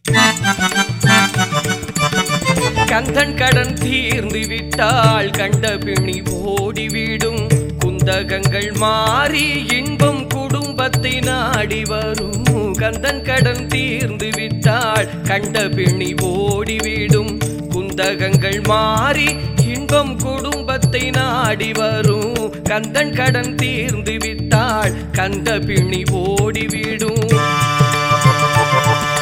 கந்தன் கடன் தீர்ந்து விட்டால் கண்ட பிணி ஓடிவிடும். குந்தகங்கள் மாறி இன்பம் குடும்பத்தை நாடி வரும். கந்தன் கடன் தீர்ந்து விட்டால் கண்ட பிணி ஓடிவிடும். குந்தகங்கள் மாறி இன்பம் குடும்பத்தை நாடி வரும். கந்தன் கடன் தீர்ந்து விட்டால் கண்ட பிணி ஓடிவிடும்.